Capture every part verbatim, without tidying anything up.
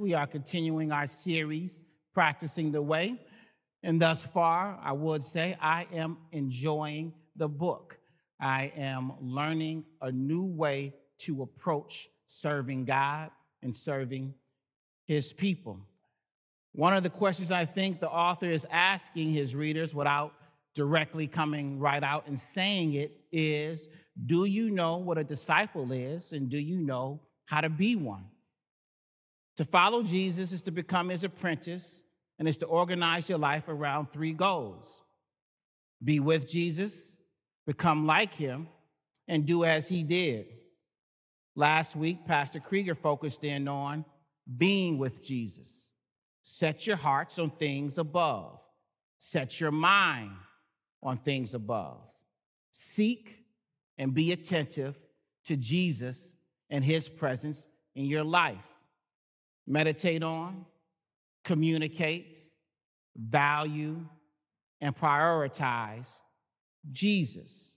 We are continuing our series, Practicing the Way. And thus far, I would say I am enjoying the book. I am learning a new way to approach serving God and serving his people. One of the questions I think the author is asking his readers without directly coming right out and saying it is, do you know what a disciple is, and do you know how to be one? To follow Jesus is to become his apprentice, and is to organize your life around three goals. Be with Jesus, become like him, and do as he did. Last week, Pastor Krieger focused in on being with Jesus. Set your hearts on things above. Set your mind on things above. Seek and be attentive to Jesus and his presence in your life. Meditate on, communicate, value, and prioritize Jesus.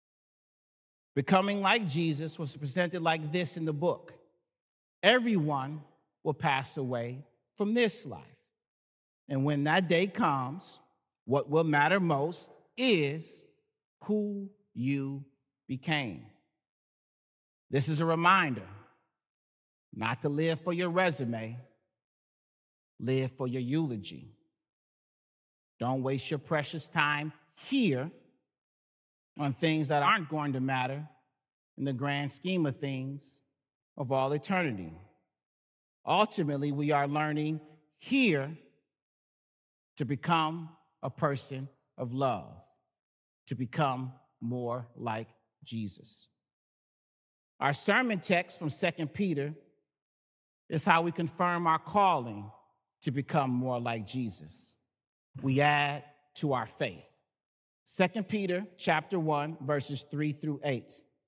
Becoming like Jesus was presented like this in the book. Everyone will pass away from this life. And when that day comes, what will matter most is who you became. This is a reminder not to live for your resume, live for your eulogy. Don't waste your precious time here on things that aren't going to matter in the grand scheme of things of all eternity. Ultimately, we are learning here to become a person of love, to become more like Jesus. Our sermon text from Second Peter is how we confirm our calling to become more like Jesus. We add to our faith. Second Peter chapter one, verses three through eight.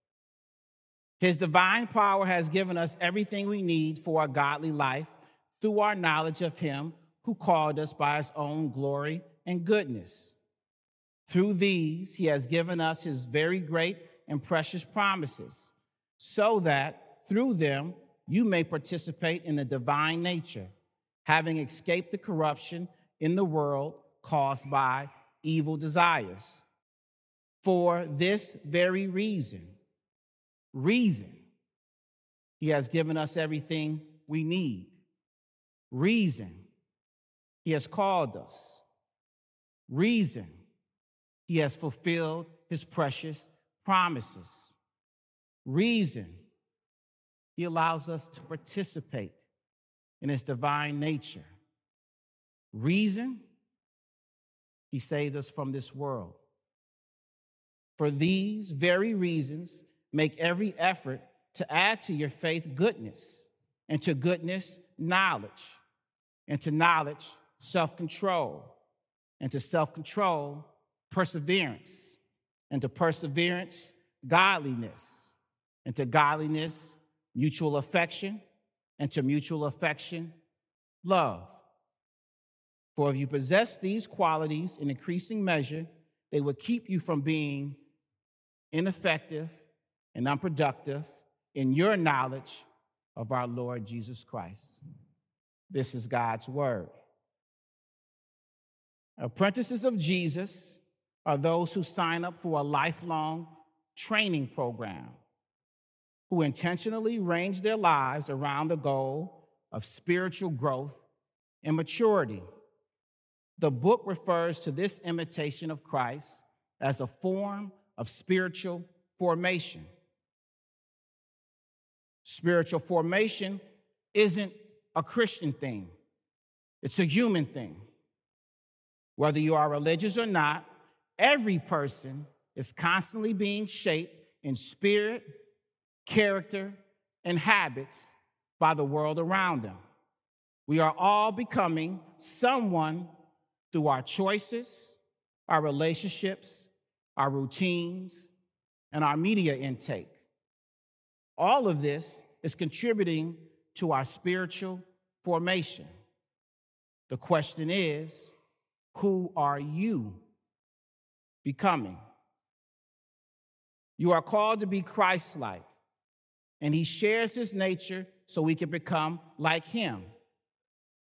His divine power has given us everything we need for a godly life through our knowledge of him who called us by his own glory and goodness. Through these, he has given us his very great and precious promises, so that through them you may participate in the divine nature, having escaped the corruption in the world caused by evil desires. For this very reason, reason, he has given us everything we need. Reason, he has called us. Reason, he has fulfilled his precious promises. Reason, he allows us to participate in his divine nature. Reason, he saved us from this world. For these very reasons, make every effort to add to your faith goodness, and to goodness, knowledge, and to knowledge, self-control, and to self-control, perseverance, and to perseverance, godliness, and to godliness, mutual affection, and to mutual affection, love. For if you possess these qualities in increasing measure, they will keep you from being ineffective and unproductive in your knowledge of our Lord Jesus Christ. This is God's word. Apprentices of Jesus are those who sign up for a lifelong training program, who intentionally range their lives around the goal of spiritual growth and maturity. The book refers to this imitation of Christ as a form of spiritual formation. Spiritual formation isn't a Christian thing. It's a human thing. Whether you are religious or not, every person is constantly being shaped in spirit, character, and habits by the world around them. We are all becoming someone through our choices, our relationships, our routines, and our media intake. All of this is contributing to our spiritual formation. The question is, who are you becoming? You are called to be Christ-like, and he shares his nature so we can become like him.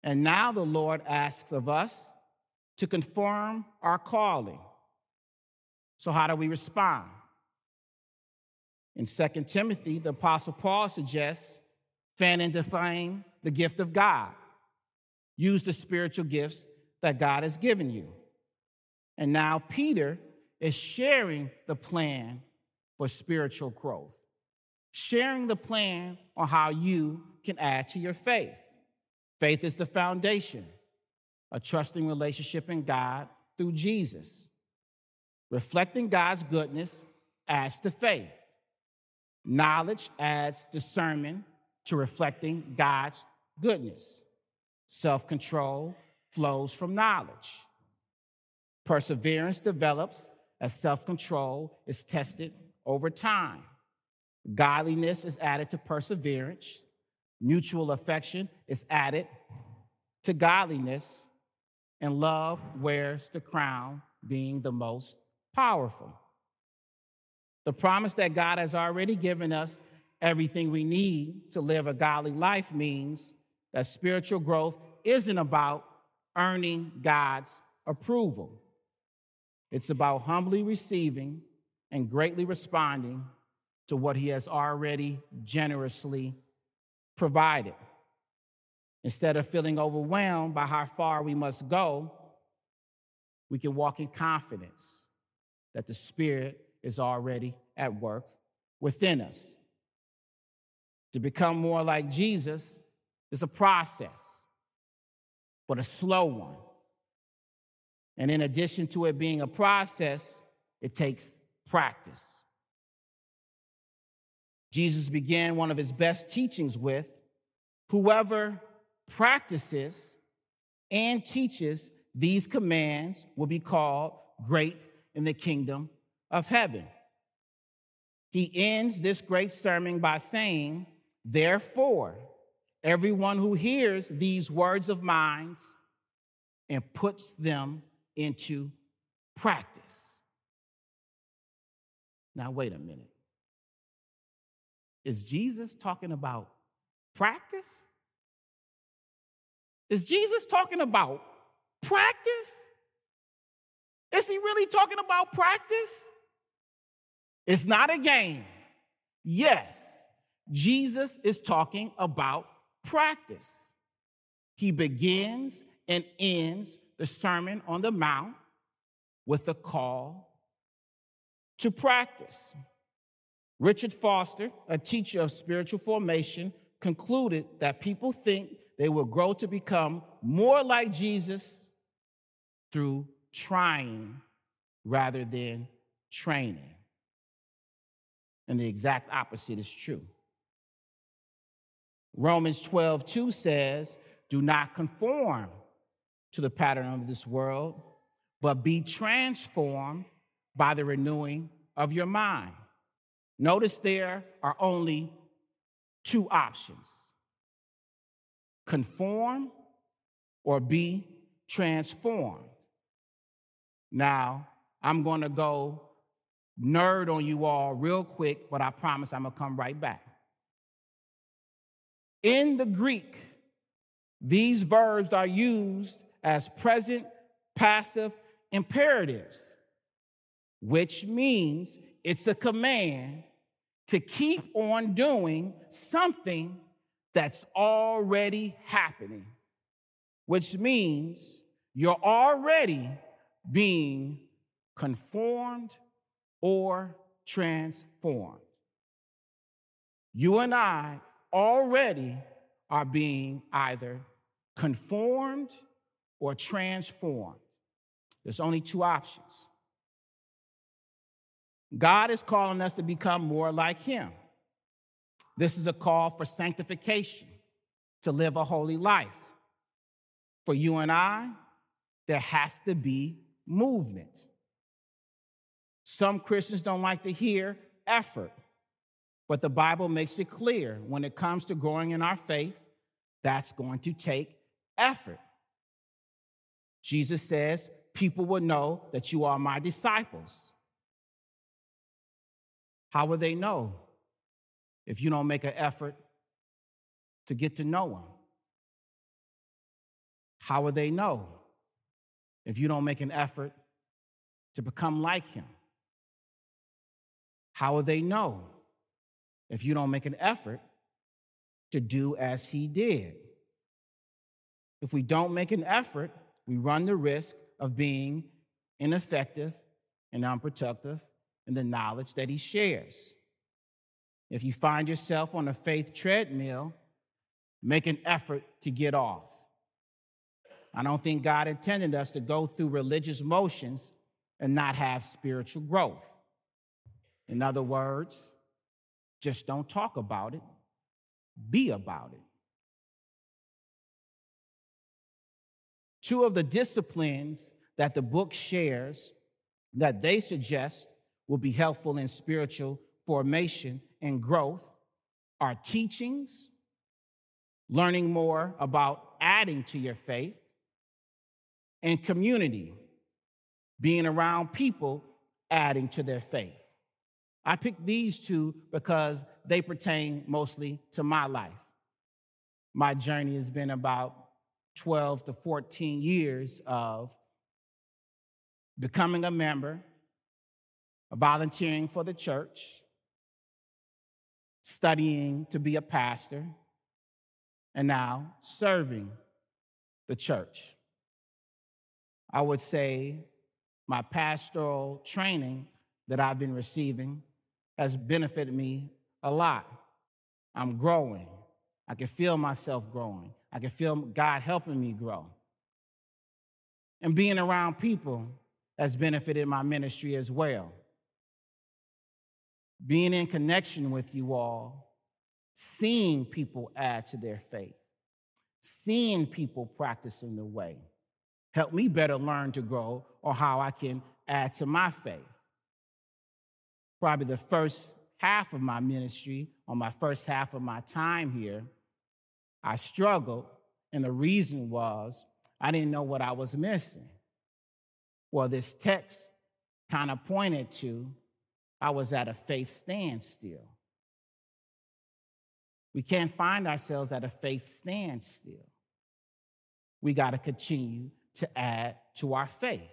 And now the Lord asks of us to confirm our calling. So how do we respond? In Second Timothy, the Apostle Paul suggests fan into flame the gift of God. Use the spiritual gifts that God has given you. And now Peter is sharing the plan for spiritual growth, sharing the plan on how you can add to your faith. Faith is the foundation, a trusting relationship in God through Jesus. Reflecting God's goodness adds to faith. Knowledge adds discernment to reflecting God's goodness. Self-control flows from knowledge. Perseverance develops as self-control is tested over time. Godliness is added to perseverance. Mutual affection is added to godliness. And love wears the crown, being the most powerful. The promise that God has already given us everything we need to live a godly life means that spiritual growth isn't about earning God's approval. It's about humbly receiving and greatly responding to what he has already generously provided. Instead of feeling overwhelmed by how far we must go, we can walk in confidence that the Spirit is already at work within us. To become more like Jesus is a process, but a slow one. And in addition to it being a process, it takes practice. Jesus began one of his best teachings with, whoever practices and teaches these commands will be called great in the kingdom of heaven. He ends this great sermon by saying, therefore, everyone who hears these words of mine and puts them into practice. Now, wait a minute. Is Jesus talking about practice? Is Jesus talking about practice? Is he really talking about practice? It's not a game. Yes, Jesus is talking about practice. He begins and ends the Sermon on the Mount with a call to practice. Richard Foster, a teacher of spiritual formation, concluded that people think they will grow to become more like Jesus through trying rather than training. And the exact opposite is true. Romans twelve two says, do not conform to the pattern of this world, but be transformed by the renewing of your mind. Notice there are only two options: conform or be transformed. Now, I'm going to go nerd on you all real quick, but I promise I'm going to come right back. In the Greek, these verbs are used as present passive imperatives, which means it's a command to keep on doing something that's already happening, which means you're already being conformed or transformed. You and I already are being either conformed or transformed. There's only two options. God is calling us to become more like him. This is a call for sanctification, to live a holy life. For you and I, there has to be movement. Some Christians don't like to hear effort, but the Bible makes it clear when it comes to growing in our faith, that's going to take effort. Jesus says, people will know that you are my disciples. How will they know if you don't make an effort to get to know him? How will they know if you don't make an effort to become like him? How will they know if you don't make an effort to do as he did? If we don't make an effort, we run the risk of being ineffective and unproductive in the knowledge that he shares. If you find yourself on a faith treadmill, make an effort to get off. I don't think God intended us to go through religious motions and not have spiritual growth. In other words, just don't talk about it, be about it. Two of the disciplines that the book shares that they suggest will be helpful in spiritual formation and growth are teachings, learning more about adding to your faith, and community, being around people adding to their faith. I picked these two because they pertain mostly to my life. My journey has been about twelve to fourteen years of becoming a member, volunteering for the church, studying to be a pastor, and now serving the church. I would say my pastoral training that I've been receiving has benefited me a lot. I'm growing. I can feel myself growing. I can feel God helping me grow. And being around people has benefited my ministry as well. Being in connection with you all, seeing people add to their faith, seeing people practicing the way, help me better learn to grow or how I can add to my faith. Probably the first half of my ministry, or my first half of my time here, I struggled, and the reason was I didn't know what I was missing. Well, this text kind of pointed to I was at a faith standstill. We can't find ourselves at a faith standstill. We got to continue to add to our faith.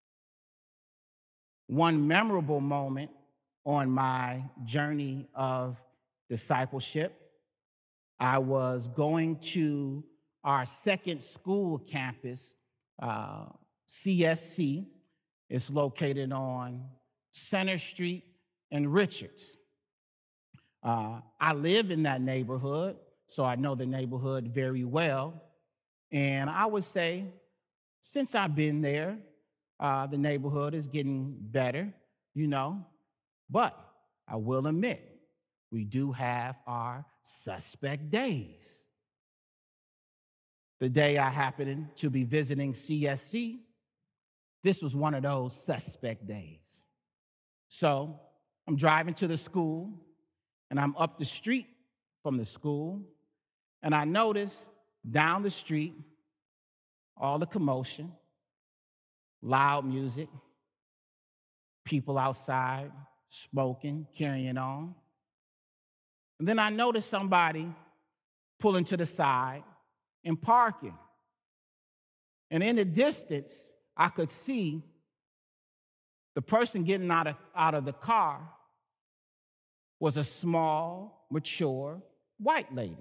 One memorable moment on my journey of discipleship, I was going to our second school campus, uh, C S C. It's located on Center Street and Richards. Uh, I live in that neighborhood, so I know the neighborhood very well. And I would say, since I've been there, uh, the neighborhood is getting better, you know. But I will admit, we do have our suspect days. The day I happened to be visiting C S C, this was one of those suspect days. So I'm driving to the school, and I'm up the street from the school, and I notice down the street all the commotion, loud music, people outside smoking, carrying on. And then I noticed somebody pulling to the side and parking. And in the distance, I could see the person getting out of, out of the car was a small, mature, white lady.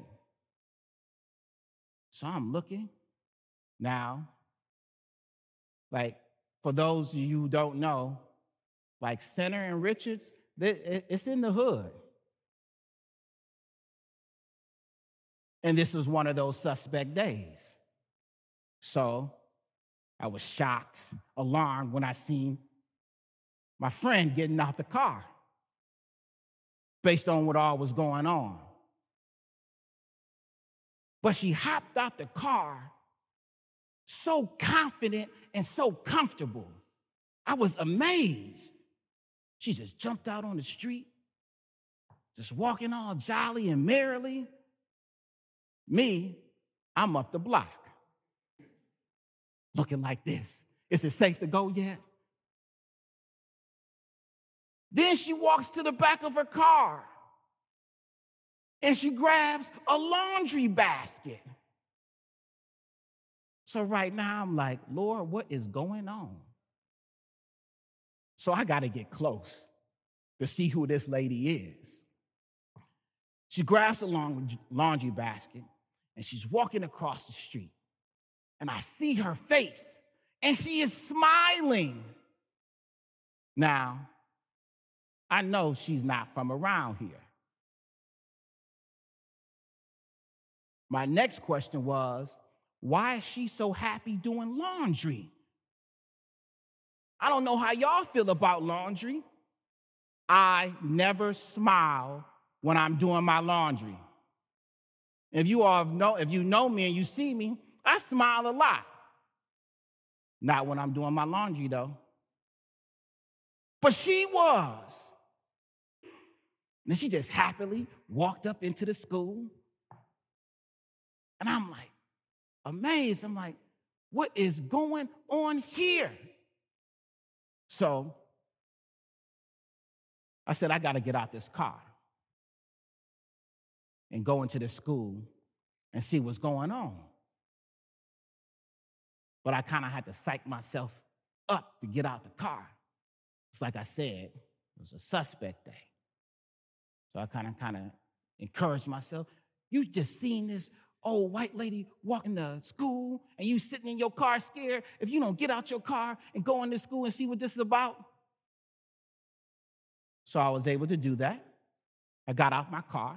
So I'm looking. Now, like, for those of you who don't know, like Center and Richards, it's in the hood. And this was one of those suspect days. So I was shocked, alarmed when I seen my friend getting out the car based on what all was going on. But she hopped out the car so confident and so comfortable. I was amazed. She just jumped out on the street, just walking all jolly and merrily. Me, I'm up the block, looking like this. Is it safe to go yet? Then she walks to the back of her car, and she grabs a laundry basket. So right now I'm like, Lord, what is going on? So I got to get close to see who this lady is. She grabs a laundry basket and she's walking across the street. And I see her face and she is smiling. Now, I know she's not from around here. My next question was, why is she so happy doing laundry? I don't know how y'all feel about laundry. I never smile when I'm doing my laundry. If you all know, if you know me and you see me, I smile a lot. Not when I'm doing my laundry, though. But she was. And she just happily walked up into the school. And I'm like, amazed. I'm like, what is going on here? So I said, I got to get out this car and go into the school and see what's going on. But I kind of had to psych myself up to get out the car. It's like I said, it was a suspect day. So I kind of kind of encouraged myself. You just seen this old white lady walking to school and you sitting in your car scared. If you don't get out your car and go into school and see what this is about. So I was able to do that. I got out my car.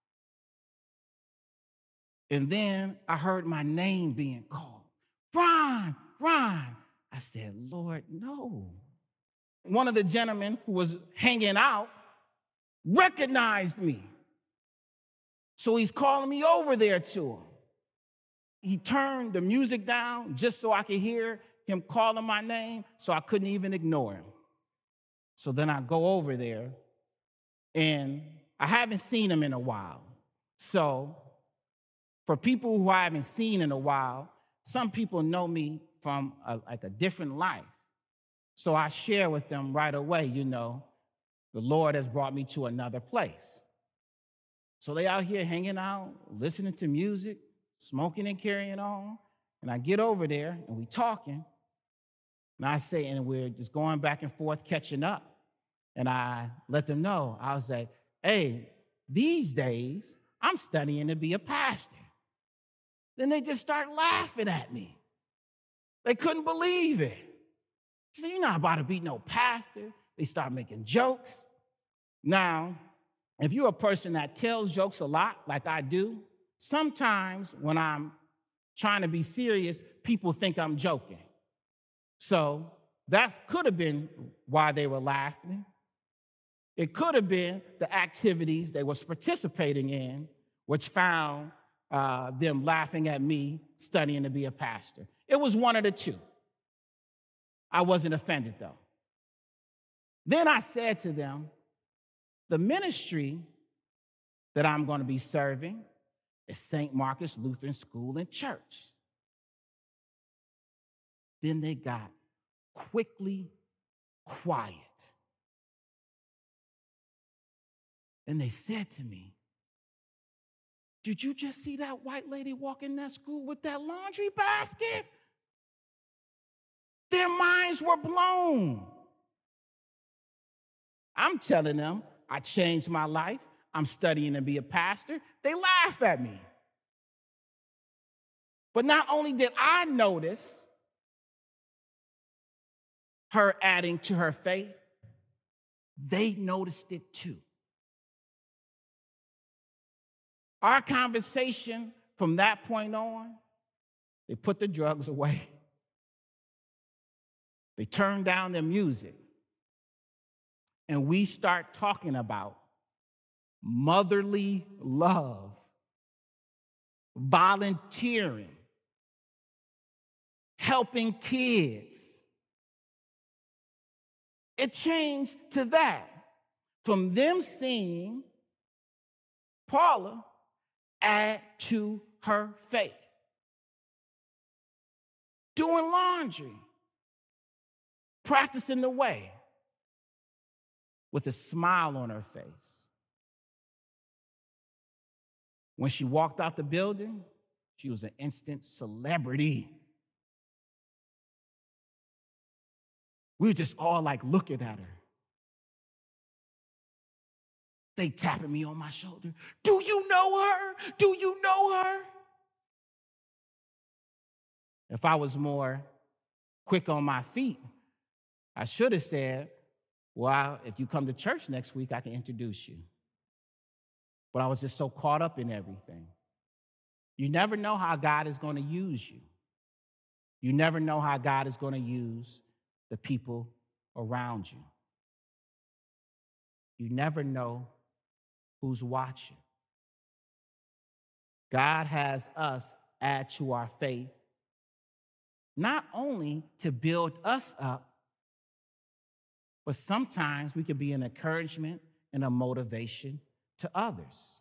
And then I heard my name being called. Ron, Ron. I said, Lord, no. One of the gentlemen who was hanging out recognized me. So he's calling me over there to him. He turned the music down just so I could hear him calling my name, so I couldn't even ignore him. So then I go over there, and I haven't seen him in a while. So for people who I haven't seen in a while, some people know me from a, like a different life. So I share with them right away, you know, the Lord has brought me to another place. So they out here hanging out, listening to music, smoking and carrying on. And I get over there and we talking. And I say, and we're just going back and forth, catching up. And I let them know, I was like, hey, these days, I'm studying to be a pastor. Then they just start laughing at me. They couldn't believe it. She said, you're not about to be no pastor. They start making jokes. Now, if you're a person that tells jokes a lot, like I do, sometimes when I'm trying to be serious, people think I'm joking. So that could have been why they were laughing. It could have been the activities they was participating in, which found uh, them laughing at me studying to be a pastor. It was one of the two. I wasn't offended, though. Then I said to them, the ministry that I'm going to be serving is Saint Marcus Lutheran School and Church. Then they got quickly quiet. And they said to me, did you just see that white lady walk in that school with that laundry basket? Their minds were blown. I'm telling them, I changed my life. I'm studying to be a pastor. They laugh at me. But not only did I notice her adding to her faith, they noticed it too. Our conversation from that point on, they put the drugs away. They turned down their music. And we start talking about motherly love, volunteering, helping kids. It changed to that. From them seeing Paula add to her faith. Doing laundry, practicing the way, with a smile on her face. When she walked out the building, she was an instant celebrity. We were just all like looking at her. They tapping me on my shoulder. Do you know her? Do you know her? If I was more quick on my feet, I should have said, well, if you come to church next week, I can introduce you. But I was just so caught up in everything. You never know how God is going to use you. You never know how God is going to use the people around you. You never know who's watching. God has us add to our faith, not only to build us up, but sometimes we can be an encouragement and a motivation to others.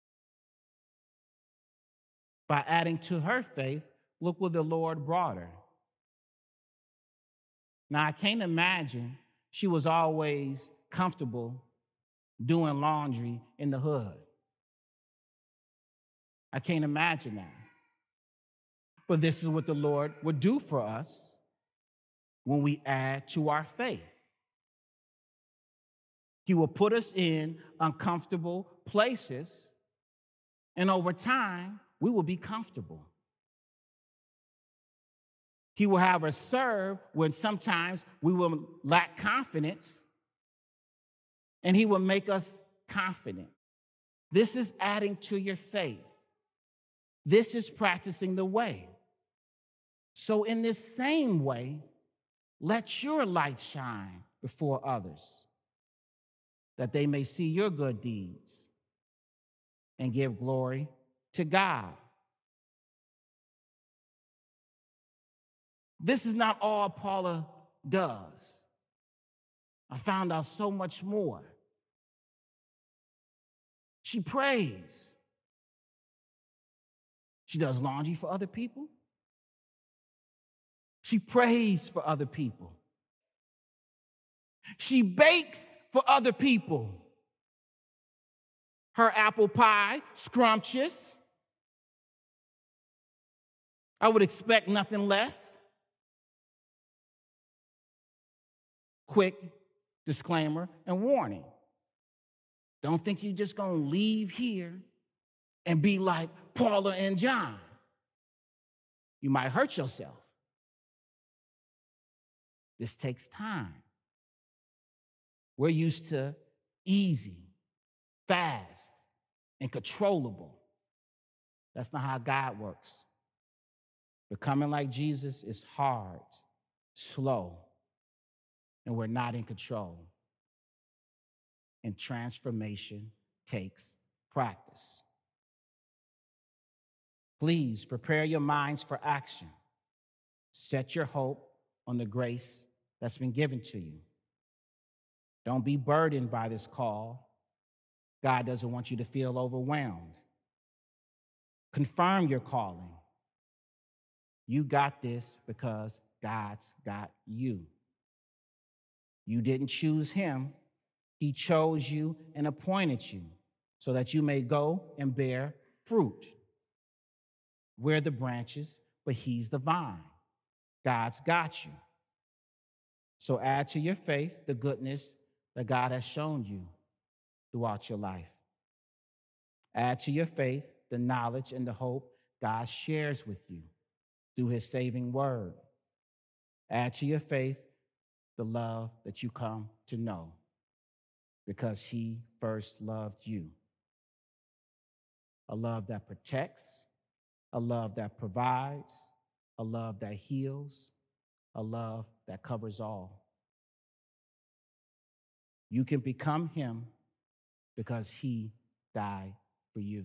By adding to her faith, look where the Lord brought her. Now, I can't imagine she was always comfortable doing laundry in the hood. I can't imagine that. But this is what the Lord would do for us when we add to our faith. He will put us in uncomfortable places, and over time, we will be comfortable. He will have us serve when sometimes we will lack confidence, and he will make us confident. This is adding to your faith. This is practicing the way. So in this same way, let your light shine before others, that they may see your good deeds and give glory to God. This is not all Paula does. I found out so much more. She prays. She does laundry for other people. She prays for other people. She bakes for other people. Her apple pie, scrumptious. I would expect nothing less. Quick disclaimer and warning. Don't think you're just going to leave here and be like Paula and John. You might hurt yourself. This takes time. We're used to easy, fast, and controllable. That's not how God works. Becoming like Jesus is hard, slow, and we're not in control. And transformation takes practice. Please prepare your minds for action. Set your hope on the grace that's been given to you. Don't be burdened by this call. God doesn't want you to feel overwhelmed. Confirm your calling. You got this because God's got you. You didn't choose him. He chose you and appointed you so that you may go and bear fruit. We're the branches, but he's the vine. God's got you. So add to your faith the goodness that God has shown you throughout your life. Add to your faith the knowledge and the hope God shares with you through his saving word. Add to your faith the love that you come to know because he first loved you. A love that protects, a love that provides, a love that heals, a love that covers all. You can become him because he died for you.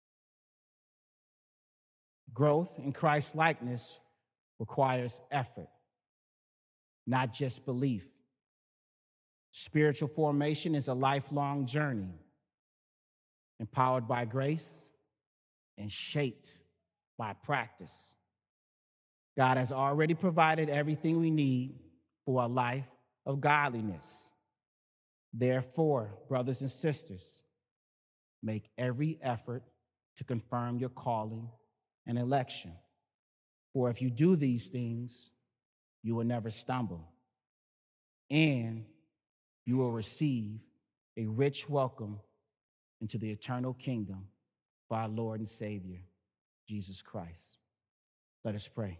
Growth in Christ's likeness requires effort, not just belief. Spiritual formation is a lifelong journey, empowered by grace and shaped by practice. God has already provided everything we need for a life of godliness. Therefore, brothers and sisters, make every effort to confirm your calling and election. For if you do these things, you will never stumble. and you will receive a rich welcome into the eternal kingdom of our Lord and Savior, Jesus Christ. Let us pray.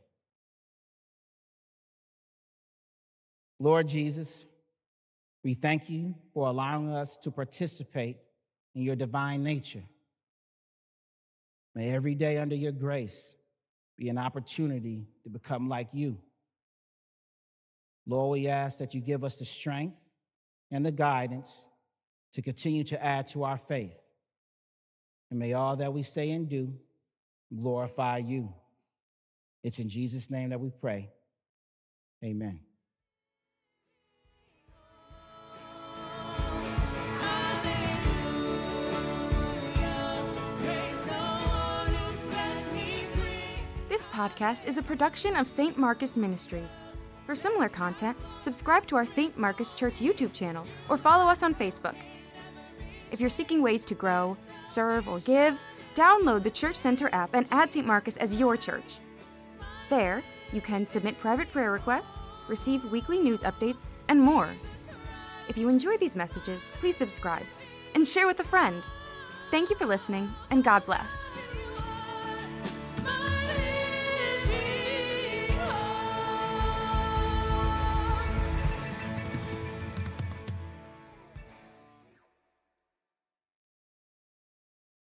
Lord Jesus, we thank you for allowing us to participate in your divine nature. May every day under your grace be an opportunity to become like you. Lord, we ask that you give us the strength and the guidance to continue to add to our faith. And may all that we say and do glorify you. It's in Jesus' name that we pray. Amen. This podcast is a production of Saint Marcus Ministries. For similar content, subscribe to our Saint Marcus Church YouTube channel or follow us on Facebook. If you're seeking ways to grow, serve, or give, download the Church Center app and add Saint Marcus as your church. There, you can submit private prayer requests, receive weekly news updates, and more. If you enjoy these messages, please subscribe and share with a friend. Thank you for listening, and God bless.